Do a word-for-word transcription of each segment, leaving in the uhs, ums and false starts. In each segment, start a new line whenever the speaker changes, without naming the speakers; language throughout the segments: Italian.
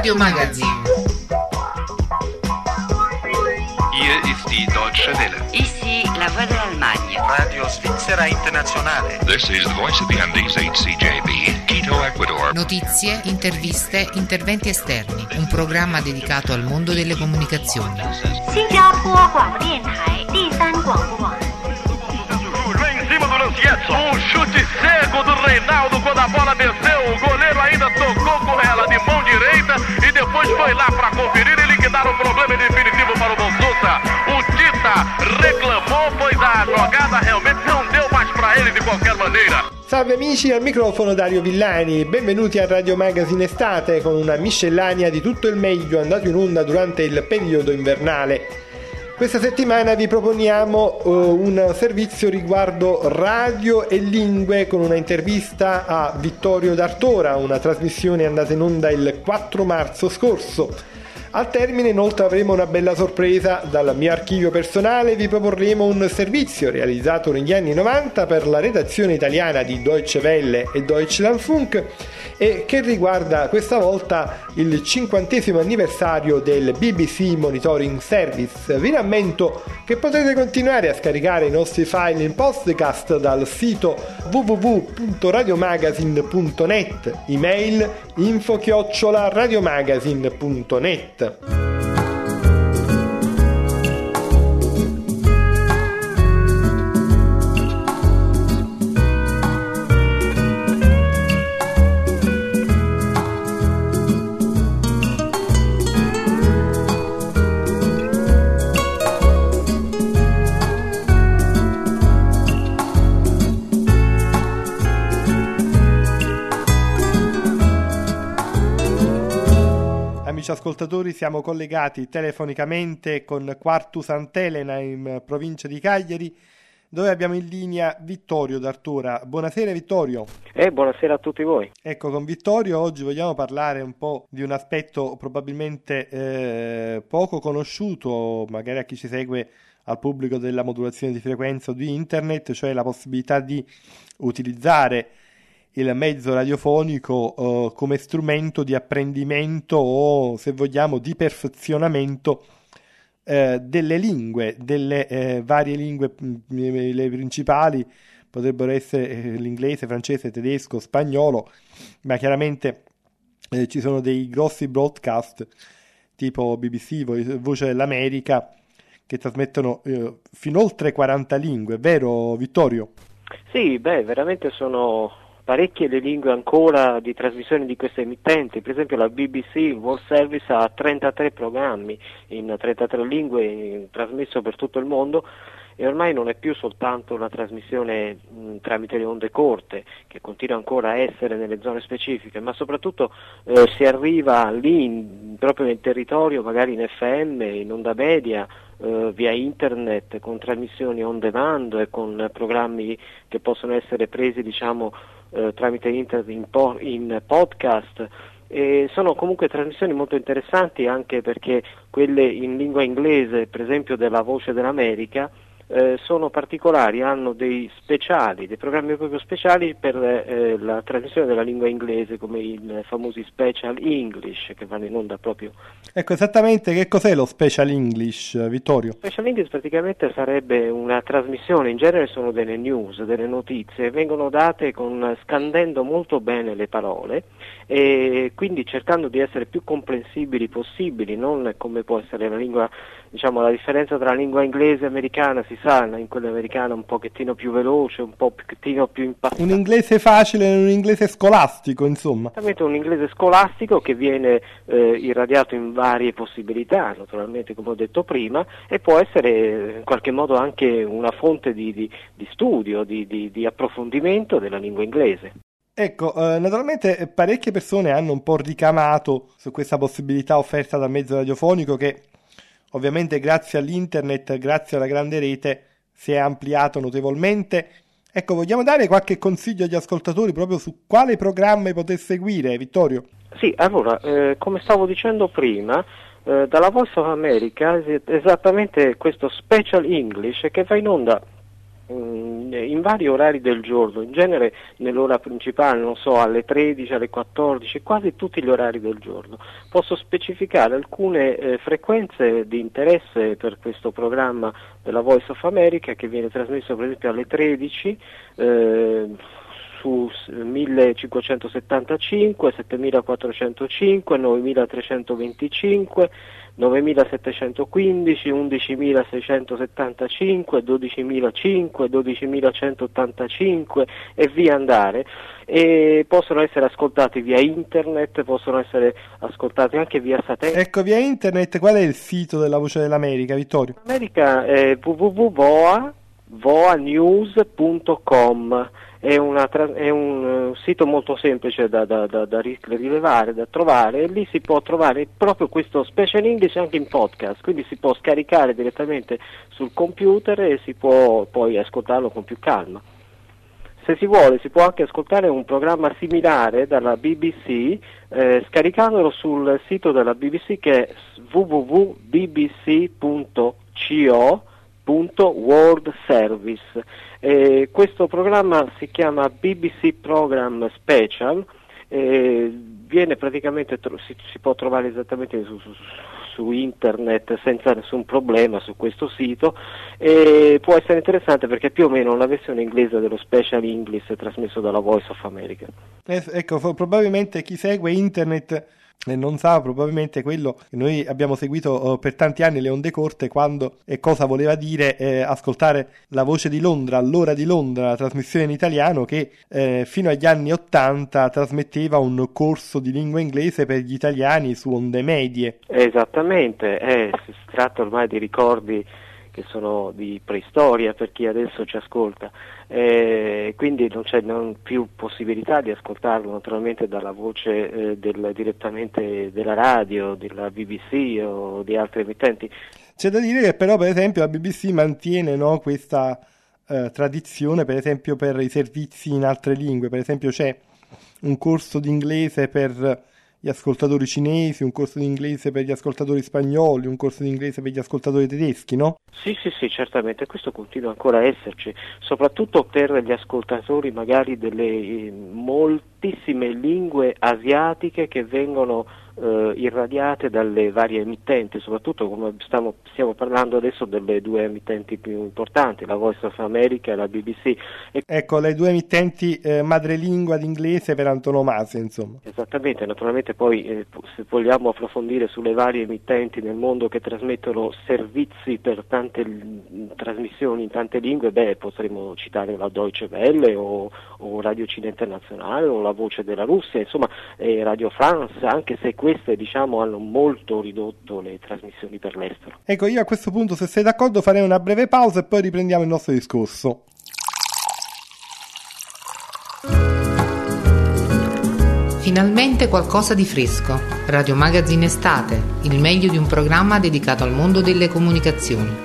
Radio Magazine.
Hier ist die Deutsche Welle.
Ici la Voix de l'Allemagne.
Radio Svizzera Internazionale.
This is the voice of the Andes H C J B, Quito, Ecuador.
Notizie, interviste, interventi esterni. Un programma dedicato al mondo delle comunicazioni.
新加坡广播电台第三广播网。
Em cima do Lancietto, um chute cego do Reinaldo quando a bola desceu, o goleiro ainda tocou com ela de mão direita e depois foi lá para conferir e liquidar o problema definitivo para o Bolsusa. O Tita reclamou, pois a jogada realmente não deu mais para ele de qualquer maneira.
Salve amici, al microfono Dario Villani, benvenuti a Radio Magazine Estate con una miscellanea di tutto il meglio andato in onda durante il periodo invernale. Questa settimana vi proponiamo uh, un servizio riguardo radio e lingue con una intervista a Vittorio D'Artora, una trasmissione andata in onda il quattro marzo scorso. Al termine inoltre avremo una bella sorpresa. Dal mio archivio personale vi proporremo un servizio realizzato negli anni novanta per la redazione italiana di Deutsche Welle e Deutschlandfunk e che riguarda questa volta il cinquantesimo anniversario del B B C Monitoring Service. Vi rammento che potrete continuare a scaricare i nostri file in podcast dal sito w w w punto radiomagazine punto net, email info chiocciola radiomagazine punto net. Amici ascoltatori, siamo collegati telefonicamente con Quartu Sant'Elena in provincia di Cagliari, dove abbiamo in linea Vittorio D'Artora. Buonasera Vittorio.
Eh, buonasera a tutti voi.
Ecco, con Vittorio oggi vogliamo parlare un po' di un aspetto probabilmente eh, poco conosciuto, magari a chi ci segue, al pubblico, della modulazione di frequenza o di internet, cioè la possibilità di utilizzare il mezzo radiofonico uh, come strumento di apprendimento o, se vogliamo, di perfezionamento uh, delle lingue, delle uh, varie lingue, mh, le principali potrebbero essere uh, l'inglese, francese, tedesco, spagnolo, ma chiaramente uh, ci sono dei grossi broadcast tipo B B C, Vo- Voce dell'America, che trasmettono uh, fino oltre quaranta lingue, vero Vittorio?
Sì, beh, veramente sono parecchie le lingue ancora di trasmissione di queste emittenti. Per esempio la B B C World Service ha trentatré programmi in trentatré lingue trasmesso per tutto il mondo e ormai non è più soltanto una trasmissione mh, tramite le onde corte, che continua ancora a essere nelle zone specifiche, ma soprattutto eh, si arriva lì in, proprio nel territorio, magari in F M, in onda media, Uh, via internet, con trasmissioni on demand e con programmi che possono essere presi, diciamo, uh, tramite internet in, po- in podcast. E sono comunque trasmissioni molto interessanti, anche perché quelle in lingua inglese, per esempio della Voce dell'America, eh, sono particolari, hanno dei speciali, dei programmi proprio speciali per eh, la trasmissione della lingua inglese, come i famosi Special English, che vanno in onda proprio.
Ecco, esattamente che cos'è lo Special English, Vittorio?
Special English praticamente sarebbe una trasmissione, in genere sono delle news, delle notizie, vengono date con, scandendo molto bene le parole e quindi cercando di essere più comprensibili possibili, non come può essere la lingua, diciamo, la differenza tra la lingua inglese e americana, si sa, in quella americana un pochettino più veloce, un pochettino più impattante.
Un inglese facile, un inglese scolastico, insomma.
Esattamente, un inglese scolastico che viene eh, irradiato in varie possibilità, naturalmente, come ho detto prima, e può essere in qualche modo anche una fonte di, di, di studio, di, di, di approfondimento della lingua inglese.
Ecco, eh, naturalmente parecchie persone hanno un po' ricamato su questa possibilità offerta dal mezzo radiofonico che ovviamente grazie all'internet, grazie alla grande rete, si è ampliato notevolmente. Ecco, vogliamo dare qualche consiglio agli ascoltatori proprio su quale programma poter seguire, Vittorio?
Sì, allora, eh, come stavo dicendo prima, eh, dalla Voice of America esattamente questo Special English che va in onda mh, in vari orari del giorno, in genere nell'ora principale, non so, alle tredici, alle quattordici, quasi tutti gli orari del giorno. Posso specificare alcune eh, frequenze di interesse per questo programma della Voice of America, che viene trasmesso per esempio alle tredici, eh, su millecinquecentosettantacinque, settemilaquattrocentocinque, novemilatrecentoventicinque, novemilasettecentoquindici, undicimilaseicentosettantacinque, dodicimilacinque, dodicimilacentottantacinque e via andare. E possono essere ascoltati via internet, possono essere ascoltati anche via satellite.
Ecco, via internet, qual è il sito della Voce dell'America, Vittorio?
L'America è w w w punto voa voanews punto com. È, una, è un uh, sito molto semplice da, da, da, da rilevare, da trovare, e lì si può trovare proprio questo Special English anche in podcast, quindi si può scaricare direttamente sul computer e si può poi ascoltarlo con più calma. Se si vuole si può anche ascoltare un programma similare dalla B B C eh, scaricandolo sul sito della B B C, che è w w w punto b b c punto co punto world service. Eh, questo programma si chiama B B C Program Special, eh, viene praticamente tro- si, si può trovare esattamente su, su, su internet senza nessun problema su questo sito, e può essere interessante perché è più o meno una versione inglese dello Special English trasmesso dalla Voice of America.
Eh, ecco, probabilmente chi segue internet e non sa probabilmente quello che noi abbiamo seguito uh, per tanti anni, le onde corte, quando e cosa voleva dire eh, ascoltare la Voce di Londra, all'ora di Londra, la trasmissione in italiano che eh, fino agli anni ottanta trasmetteva un corso di lingua inglese per gli italiani su onde medie.
Esattamente, eh, si tratta ormai di ricordi che sono di preistoria per chi adesso ci ascolta, eh, quindi non c'è non più possibilità di ascoltarlo naturalmente dalla voce eh, del, direttamente della radio, della B B C o di altri emittenti.
C'è da dire che però per esempio la B B C mantiene, no, questa eh, tradizione per esempio per i servizi in altre lingue. Per esempio c'è un corso di inglese per gli ascoltatori cinesi, un corso di inglese per gli ascoltatori spagnoli, un corso di inglese per gli ascoltatori tedeschi, no?
Sì, sì, sì, certamente, questo continua ancora a esserci, soprattutto per gli ascoltatori magari delle eh, moltissime lingue asiatiche che vengono eh, irradiate dalle varie emittenti, soprattutto come stiamo, stiamo parlando adesso delle due emittenti più importanti, la Voice of America e la B B C. E...
Ecco, le due emittenti eh, madrelingua d'inglese per antonomasia, insomma.
Esattamente, naturalmente poi eh, se vogliamo approfondire sulle varie emittenti nel mondo che trasmettono servizi per tante l- trasmissioni in tante lingue, beh, potremmo citare la Deutsche Welle o, o Radio Cina Internazionale o la Voce della Russia, insomma eh, Radio France, anche se queste diciamo hanno molto ridotto le trasmissioni per l'estero.
Ecco, io a questo punto, se sei d'accordo, farei una breve pausa e poi riprendiamo il nostro discorso.
Finalmente qualcosa di fresco. Radio Magazine Estate, il meglio di un programma dedicato al mondo delle comunicazioni.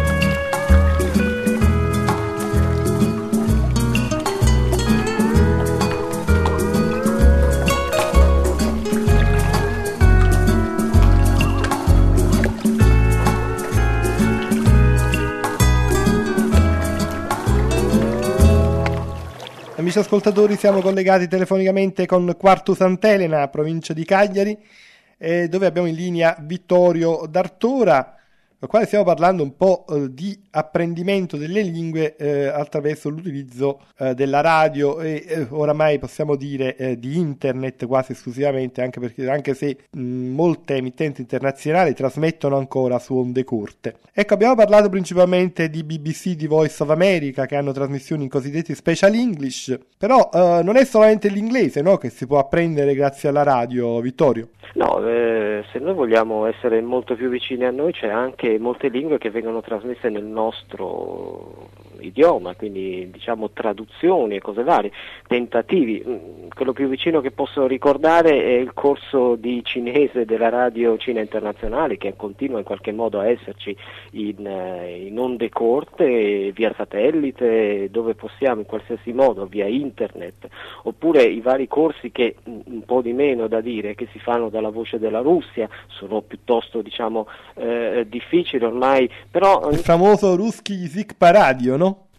Amici ascoltatori, siamo collegati telefonicamente con Quartu Sant'Elena, provincia di Cagliari, eh, dove abbiamo in linea Vittorio D'Artora, con il quale stiamo parlando un po' eh, di apprendimento delle lingue eh, attraverso l'utilizzo eh, della radio e eh, oramai possiamo dire eh, di internet quasi esclusivamente, anche perché anche se mh, molte emittenti internazionali trasmettono ancora su onde corte. Ecco, abbiamo parlato principalmente di B B C, di Voice of America, che hanno trasmissioni in cosiddetti Special English, però eh, non è solamente l'inglese, no, che si può apprendere grazie alla radio, Vittorio?
No, eh, se noi vogliamo essere molto più vicini a noi, c'è anche molte lingue che vengono trasmesse nel nostro idioma, quindi diciamo traduzioni e cose varie, tentativi. Quello più vicino che posso ricordare è il corso di cinese della Radio Cina Internazionale, che continua in qualche modo a esserci in, in onde corte, via satellite, dove possiamo in qualsiasi modo, via internet, oppure i vari corsi che un po' di meno da dire che si fanno dalla Voce della Russia, sono piuttosto diciamo eh, difficili ormai, però
il famoso Ruski Язык по radio, no?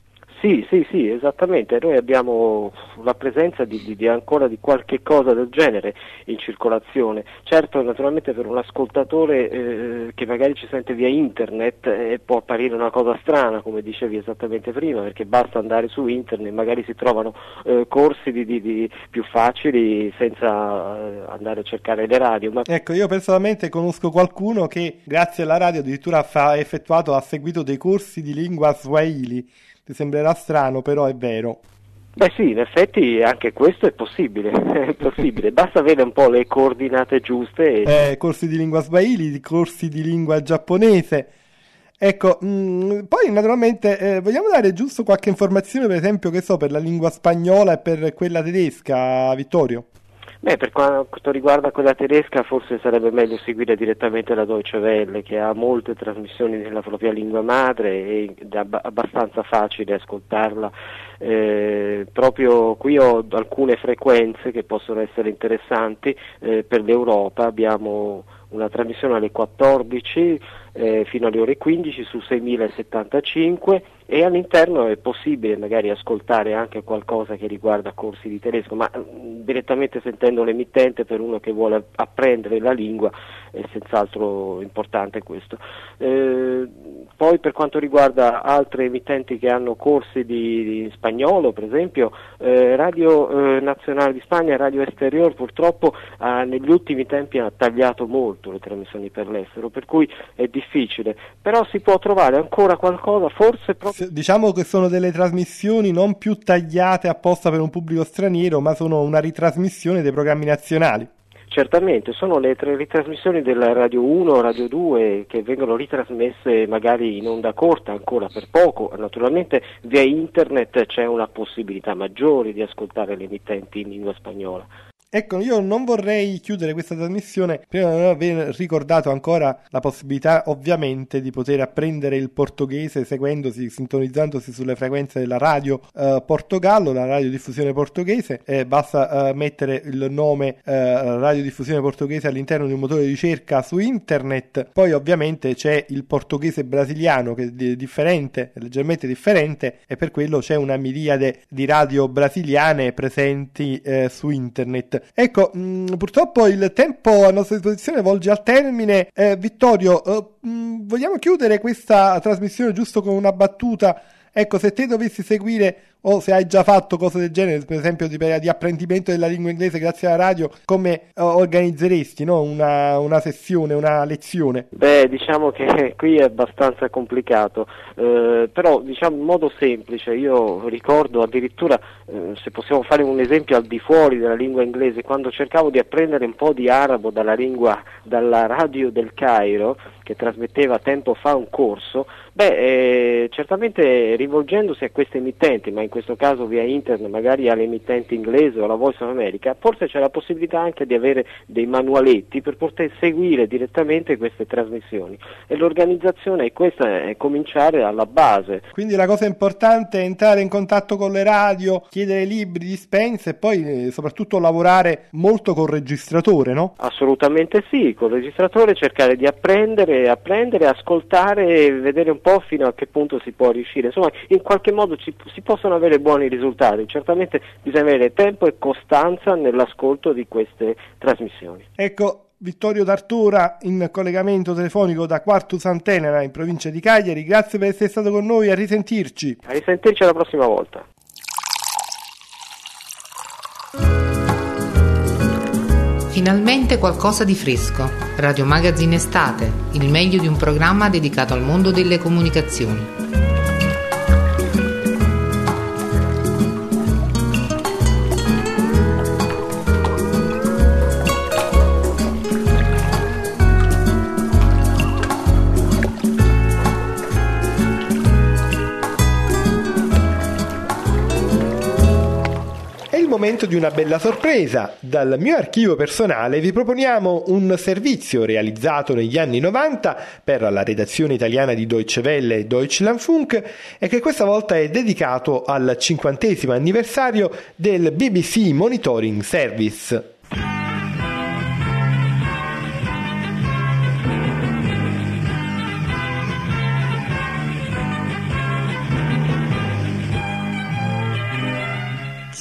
Sì, sì, sì, esattamente. Noi abbiamo la presenza di, di, di ancora di qualche cosa del genere in circolazione. Certo, naturalmente per un ascoltatore eh, che magari ci sente via internet eh, può apparire una cosa strana, come dicevi esattamente prima, perché basta andare su internet, magari si trovano eh, corsi di, di, di più facili senza eh, andare a cercare le radio. Ma...
Ecco, io personalmente conosco qualcuno che grazie alla radio addirittura ha effettuato, ha seguito dei corsi di lingua swahili. Ti sembrerà strano, però è vero.
Beh sì, in effetti anche questo è possibile, è possibile, basta avere un po' le coordinate giuste. E...
Eh, corsi di lingua swahili, corsi di lingua giapponese. Ecco, mh, poi naturalmente eh, vogliamo dare giusto qualche informazione, per esempio, che so, per la lingua spagnola e per quella tedesca, Vittorio?
Beh, per quanto riguarda quella tedesca forse sarebbe meglio seguire direttamente la Deutsche Welle, che ha molte trasmissioni nella propria lingua madre ed è ab- abbastanza facile ascoltarla. Eh, proprio qui ho alcune frequenze che possono essere interessanti eh, per l'Europa. Abbiamo una trasmissione alle quattordici eh, fino alle ore quindici su seimilasettantacinque, e all'interno è possibile magari ascoltare anche qualcosa che riguarda corsi di tedesco, ma mh, direttamente sentendo l'emittente, per uno che vuole apprendere la lingua è senz'altro importante questo. Eh, poi per quanto riguarda altre emittenti che hanno corsi di, di spagnolo, per esempio eh, Radio eh, Nazionale di Spagna, Radio Exterior, purtroppo ha, negli ultimi tempi ha tagliato molto le trasmissioni per l'estero, per cui è difficile, però si può trovare ancora qualcosa, forse proprio...
Diciamo che sono delle trasmissioni non più tagliate apposta per un pubblico straniero, ma sono una ritrasmissione dei programmi nazionali.
Certamente, sono le tre ritrasmissioni della Radio uno, Radio due, che vengono ritrasmesse magari in onda corta ancora per poco. Naturalmente via internet c'è una possibilità maggiore di ascoltare le emittenti in lingua spagnola.
Ecco, io non vorrei chiudere questa trasmissione prima di non aver ricordato ancora la possibilità, ovviamente, di poter apprendere il portoghese seguendosi, sintonizzandosi sulle frequenze della radio eh, Portogallo, la radiodiffusione portoghese. Eh, basta eh, mettere il nome eh, radiodiffusione portoghese all'interno di un motore di ricerca su internet. Poi ovviamente c'è il portoghese brasiliano, che è differente, è leggermente differente, e per quello c'è una miriade di radio brasiliane presenti eh, su internet. Ecco, mh, purtroppo il tempo a nostra disposizione volge al termine. eh, Vittorio, eh, mh, vogliamo chiudere questa trasmissione giusto con una battuta? Ecco, se te dovessi seguire, o se hai già fatto cose del genere, per esempio di, di apprendimento della lingua inglese grazie alla radio, come uh, organizzeresti, no? una, una sessione, una lezione?
Beh, diciamo che qui è abbastanza complicato, eh, però diciamo in modo semplice. Io ricordo addirittura, eh, se possiamo fare un esempio al di fuori della lingua inglese, quando cercavo di apprendere un po' di arabo dalla lingua, dalla radio del Cairo, che trasmetteva tempo fa un corso, beh, eh, certamente rivolgendosi a queste emittenti, ma in questo caso via internet, magari all'emittente inglese o alla Voice of America, forse c'è la possibilità anche di avere dei manualetti per poter seguire direttamente queste trasmissioni, e l'organizzazione è questa, è cominciare alla base.
Quindi la cosa importante è entrare in contatto con le radio, chiedere libri, dispense, e poi eh, soprattutto lavorare molto col registratore, no?
Assolutamente sì, col registratore cercare di apprendere, apprendere, ascoltare e vedere un po' fino a che punto si può riuscire. Insomma, in qualche modo ci, si possono avere buoni risultati. Certamente bisogna avere tempo e costanza nell'ascolto di queste trasmissioni.
Ecco, Vittorio D'Artura in collegamento telefonico da Quartu Sant'Elena in provincia di Cagliari. Grazie per essere stato con noi, a risentirci.
A risentirci la prossima volta.
Finalmente qualcosa di fresco. Radio Magazine Estate, il meglio di un programma dedicato al mondo delle comunicazioni.
Momento di una bella sorpresa. Dal mio archivio personale vi proponiamo un servizio realizzato negli anni novanta per la redazione italiana di Deutsche Welle e Deutschlandfunk, e che questa volta è dedicato al cinquantesimo anniversario del B B C Monitoring Service.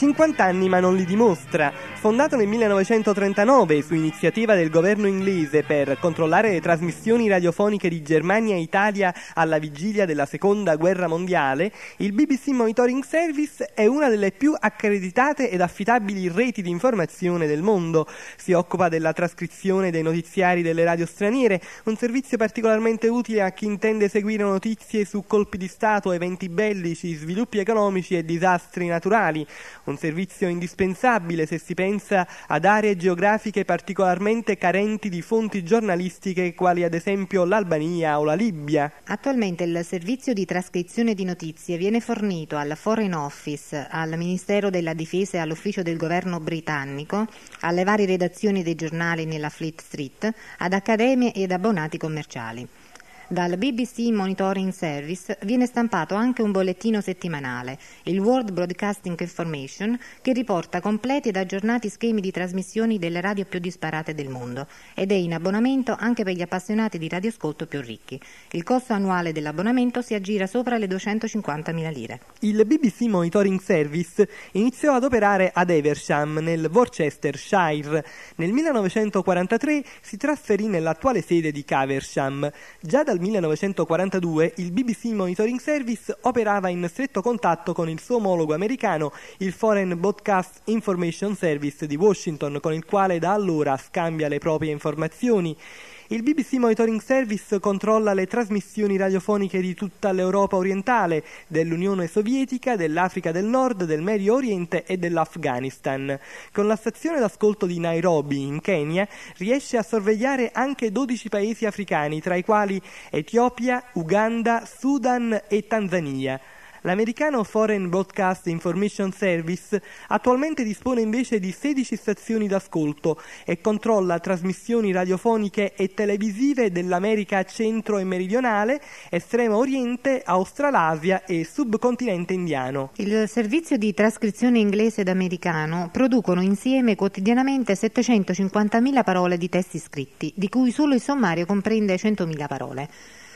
cinquanta anni ma non li dimostra. Fondato nel millenovecentotrentanove su iniziativa del governo inglese per controllare le trasmissioni radiofoniche di Germania e Italia alla vigilia della seconda guerra mondiale, il B B C Monitoring Service è una delle più accreditate ed affidabili reti di informazione del mondo. Si occupa della trascrizione dei notiziari delle radio straniere, un servizio particolarmente utile a chi intende seguire notizie su colpi di Stato, eventi bellici, sviluppi economici e disastri naturali. Un servizio indispensabile se si pensa ad aree geografiche particolarmente carenti di fonti giornalistiche quali ad esempio l'Albania o la Libia.
Attualmente il servizio di trascrizione di notizie viene fornito al Foreign Office, al Ministero della Difesa e all'Ufficio del Governo britannico, alle varie redazioni dei giornali nella Fleet Street, ad accademie ed abbonati commerciali. Dal B B C Monitoring Service viene stampato anche un bollettino settimanale, il World Broadcasting Information, che riporta completi ed aggiornati schemi di trasmissioni delle radio più disparate del mondo ed è in abbonamento anche per gli appassionati di radioascolto più ricchi. Il costo annuale dell'abbonamento si aggira sopra le duecentocinquantamila lire.
Il B B C Monitoring Service iniziò ad operare ad Evesham, nel Worcestershire. Nel millenovecentoquarantatré si trasferì nell'attuale sede di Caversham. Già dal millenovecentoquarantadue il B B C Monitoring Service operava in stretto contatto con il suo omologo americano, il Foreign Broadcast Information Service di Washington, con il quale da allora scambia le proprie informazioni. Il B B C Monitoring Service controlla le trasmissioni radiofoniche di tutta l'Europa orientale, dell'Unione Sovietica, dell'Africa del Nord, del Medio Oriente e dell'Afghanistan. Con la stazione d'ascolto di Nairobi, in Kenya, riesce a sorvegliare anche dodici paesi africani, tra i quali Etiopia, Uganda, Sudan e Tanzania. L'americano Foreign Broadcast Information Service attualmente dispone invece di sedici stazioni d'ascolto e controlla trasmissioni radiofoniche e televisive dell'America centro e meridionale, Estremo Oriente, Australasia e subcontinente indiano.
Il servizio di trascrizione inglese ed americano producono insieme quotidianamente settecentocinquantamila parole di testi scritti, di cui solo il sommario comprende centomila parole.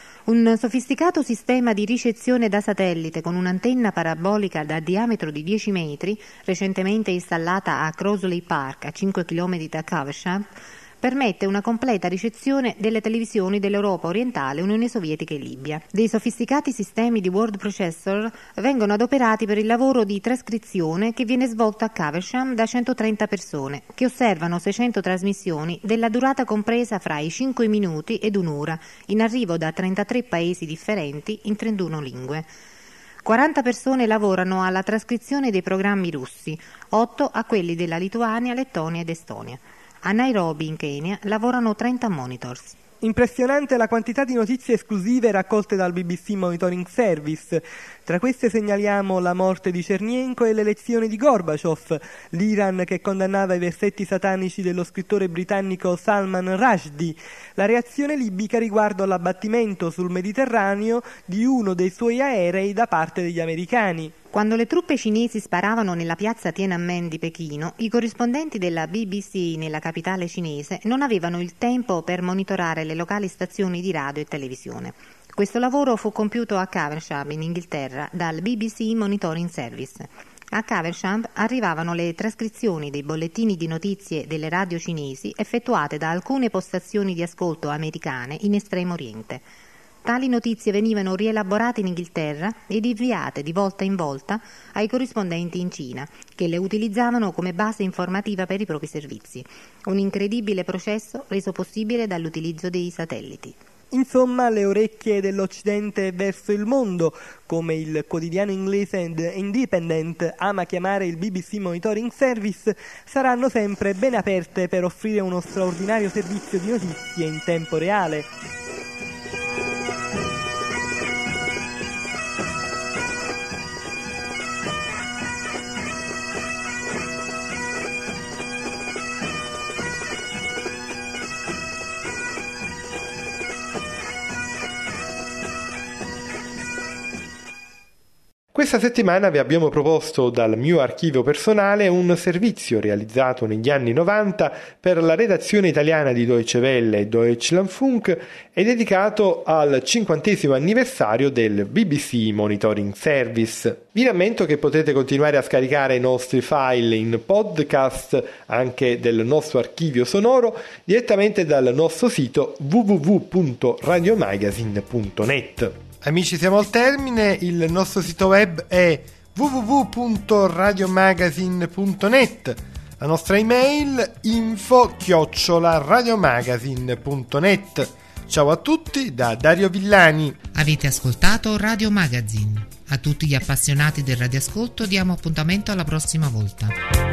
Un sofisticato sistema di ricezione da satellite con un'antenna parabolica da diametro di dieci metri, recentemente installata a Crossley Park, a cinque chilometri da Caversham, permette una completa ricezione delle televisioni dell'Europa orientale, Unione Sovietica e Libia. Dei sofisticati sistemi di word processor vengono adoperati per il lavoro di trascrizione che viene svolto a Caversham da centotrenta persone, che osservano seicento trasmissioni della durata compresa fra i cinque minuti ed un'ora, in arrivo da trentatré paesi differenti in trentuno lingue. quaranta persone lavorano alla trascrizione dei programmi russi, otto a quelli della Lituania, Lettonia ed Estonia. A Nairobi, in Kenya, lavorano trenta monitors.
Impressionante la quantità di notizie esclusive raccolte dal B B C Monitoring Service. Tra queste segnaliamo la morte di Chernenko e l'elezione di Gorbaciov, l'Iran che condannava i versetti satanici dello scrittore britannico Salman Rushdie, la reazione libica riguardo all'abbattimento sul Mediterraneo di uno dei suoi aerei da parte degli americani.
Quando le truppe cinesi sparavano nella piazza Tiananmen di Pechino, i corrispondenti della B B C nella capitale cinese non avevano il tempo per monitorare le locali stazioni di radio e televisione. Questo lavoro fu compiuto a Caversham, in Inghilterra, dal B B C Monitoring Service. A Caversham arrivavano le trascrizioni dei bollettini di notizie delle radio cinesi effettuate da alcune postazioni di ascolto americane in Estremo Oriente. Tali notizie venivano rielaborate in Inghilterra ed inviate di volta in volta ai corrispondenti in Cina, che le utilizzavano come base informativa per i propri servizi. Un incredibile processo reso possibile dall'utilizzo dei satelliti.
Insomma, le orecchie dell'Occidente verso il mondo, come il quotidiano inglese The Independent ama chiamare il B B C Monitoring Service, saranno sempre ben aperte per offrire uno straordinario servizio di notizie in tempo reale.
Questa Questa settimana vi abbiamo proposto dal mio archivio personale un servizio realizzato negli anni novanta per la redazione italiana di Deutsche Welle e Deutschlandfunk e dedicato al cinquantesimo anniversario del B B C Monitoring Service. Vi rammento che potete continuare a scaricare i nostri file in podcast anche del nostro archivio sonoro direttamente dal nostro sito w w w punto radiomagazine punto net. Amici, siamo al termine. Il nostro sito web è w w w punto radiomagazine punto net. La nostra email info chiocciola radiomagazine punto net. Ciao a tutti da Dario Villani.
Avete ascoltato Radio Magazine. A tutti gli appassionati del radioascolto diamo appuntamento alla prossima volta.